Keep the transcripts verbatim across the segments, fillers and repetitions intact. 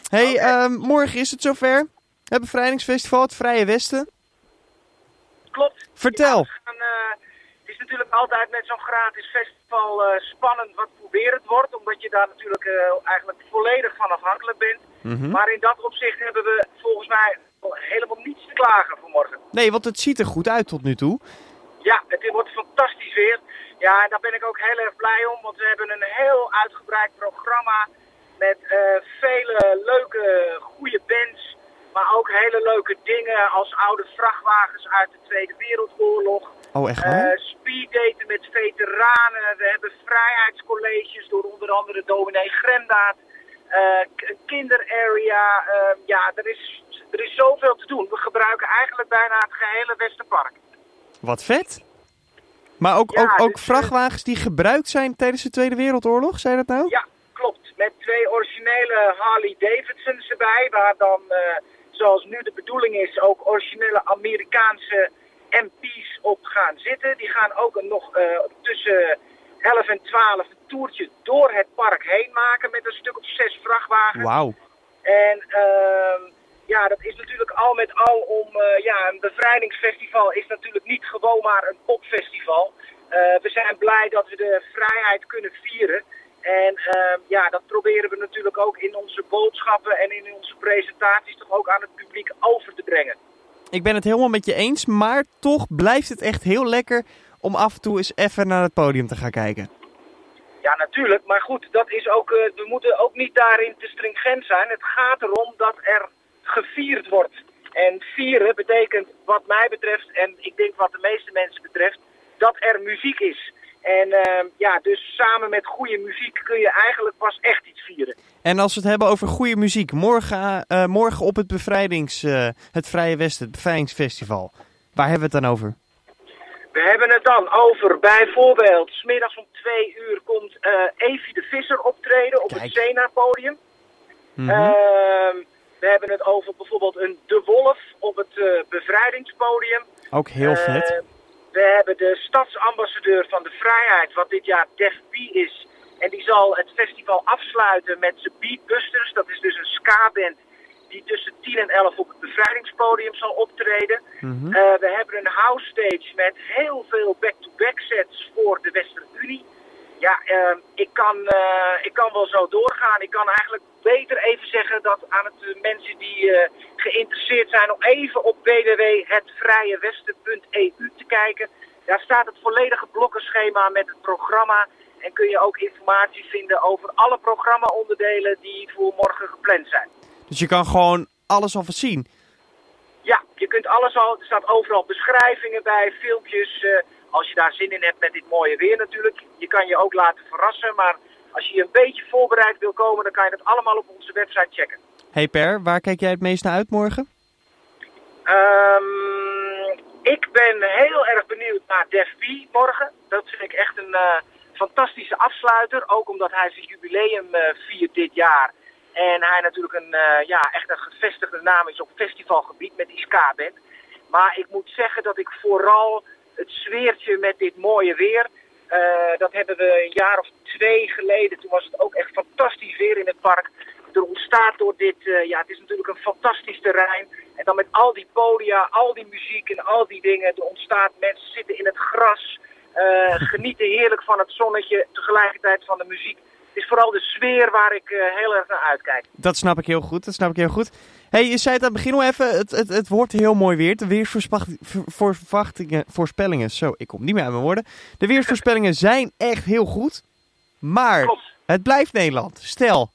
Hey, Okay. um, morgen is het zover. Het bevrijdingsfestival, het Vrije Westen. Klopt. Vertel. Ja, we gaan, uh, het is natuurlijk altijd met zo'n gratis festival uh, spannend wat probeerend wordt. Omdat je daar natuurlijk uh, eigenlijk volledig van afhankelijk bent. Mm-hmm. Maar in dat opzicht hebben we volgens mij helemaal niets te klagen voor morgen. Nee, want het ziet er goed uit tot nu toe. Ja, het wordt fantastisch weer. Ja, en daar ben ik ook heel erg blij om. Want we hebben een heel uitgebreid programma met uh, vele leuke, goede bands. Maar ook hele leuke dingen als oude vrachtwagens uit de Tweede Wereldoorlog. Oh, echt waar? Uh, speeddaten met veteranen. We hebben vrijheidscolleges door onder andere dominee Gremdaad. Uh, een kinderarea. Uh, ja, er is, er is zoveel te doen. We gebruiken eigenlijk bijna het gehele Westerpark. Wat vet. Maar ook, Ja, ook, ook dus, vrachtwagens die gebruikt zijn tijdens de Tweede Wereldoorlog, zei je dat nou? Ja, klopt. Met twee originele Harley Davidsons erbij. Waar dan, uh, zoals nu de bedoeling is, ook originele Amerikaanse M P's op gaan zitten. Die gaan ook een, nog uh, tussen elf en twaalf een toertje door het park heen maken met een stuk of zes vrachtwagens. Wauw. En uh, ja, dat is natuurlijk al met al om, uh, ja, een bevrijdingsfestival is natuurlijk niet gewoon maar een popfestival. Uh, we zijn blij dat we de vrijheid kunnen vieren. En uh, ja, dat proberen we natuurlijk ook in onze boodschappen en in onze presentaties toch ook aan het publiek over te brengen. Ik ben het helemaal met je eens, maar toch blijft het echt heel lekker om af en toe eens even naar het podium te gaan kijken. Ja, natuurlijk. Maar goed, dat is ook, uh, we moeten ook niet daarin te stringent zijn. Het gaat erom dat er gevierd wordt. En vieren betekent wat mij betreft, en ik denk wat de meeste mensen betreft, dat er muziek is. En uh, ja, dus samen met goede muziek kun je eigenlijk pas echt iets vieren. En als we het hebben over goede muziek, morgen, uh, morgen op het bevrijdings, uh, het Vrije Westen, het bevrijdingsfestival. Waar hebben we het dan over? We hebben het dan over bijvoorbeeld, 's middags om twee uur komt uh, Evie de Visser optreden op Kijk. het Zena-podium. Mm-hmm. Uh, we hebben het over bijvoorbeeld een De Wolf op het uh, bevrijdingspodium. Ook heel uh, vet. We hebben de stadsambassadeur van de vrijheid, wat dit jaar Def P is. En die zal het festival afsluiten met zijn Beatbusters. Dat is dus een ska-band die tussen tien en elf op het bevrijdingspodium zal optreden. Mm-hmm. Uh, we hebben een house stage met heel veel back-to-back sets voor de Westerunie. Ja, uh, ik, kan, uh, ik kan wel zo doorgaan. Ik kan eigenlijk beter even zeggen dat aan het uh, mensen die uh, geïnteresseerd zijn om even op w w w punt het vrije westen punt e u te kijken. Daar staat het volledige blokkenschema met het programma. En kun je ook informatie vinden over alle programma-onderdelen die voor morgen gepland zijn. Dus je kan gewoon alles alvast zien? Ja, je kunt alles al. Er staat overal beschrijvingen bij, filmpjes. Uh, als je daar zin in hebt met dit mooie weer natuurlijk. Je kan je ook laten verrassen. Maar als je je een beetje voorbereid wil komen, dan kan je het allemaal op onze website checken. Hey Per, waar kijk jij het meest naar uit morgen? Um, ik ben heel erg benieuwd naar Def P morgen. Dat vind ik echt een uh, fantastische afsluiter. Ook omdat hij zijn jubileum uh, viert dit jaar. En hij natuurlijk een, uh, ja, echt een gevestigde naam is op festivalgebied met die ska-band. Maar ik moet zeggen dat ik vooral het sfeertje met dit mooie weer, uh, dat hebben we een jaar of twee geleden, toen was het ook echt fantastisch weer in het park. Er ontstaat door dit, uh, ja het is natuurlijk een fantastisch terrein. En dan met al die podia, al die muziek en al die dingen, er ontstaat, mensen zitten in het gras, uh, genieten heerlijk van het zonnetje, tegelijkertijd van de muziek. Het is vooral de sfeer waar ik uh, heel erg naar uitkijk. Dat snap ik heel goed, dat snap ik heel goed. Hey, je zei het aan het begin al even, het, het, het wordt heel mooi weer. De weersverwachtingen, voorspellingen, zo, ik kom niet meer aan mijn woorden. De weersvoorspellingen zijn echt heel goed, maar Klopt. Het blijft Nederland. Stel,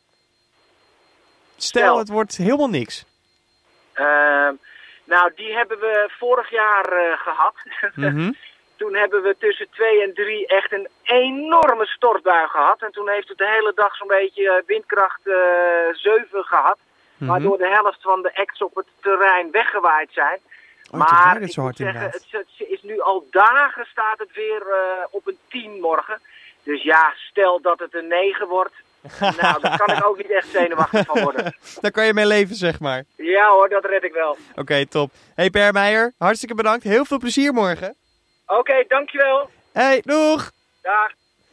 stel, Stel. het wordt helemaal niks. Uh, nou, die hebben we vorig jaar uh, gehad. Mm-hmm. Toen hebben we tussen twee en drie echt een enorme stortbui gehad. En toen heeft het de hele dag zo'n beetje windkracht uh, zeven gehad. Mm-hmm. Waardoor de helft van de acts op het terrein weggewaaid zijn. Oh, maar ik zo moet zeggen, het, het is nu al dagen staat het weer uh, op een tien morgen. Dus ja, stel dat het een negen wordt. Nou, daar kan ik ook niet echt zenuwachtig van worden. Daar kan je mee leven, zeg maar. Ja hoor, dat red ik wel. Oké, okay, top. Hey Per Meijer, hartstikke bedankt. Heel veel plezier morgen. Oké, okay, dankjewel. Hey, doeg! Dag.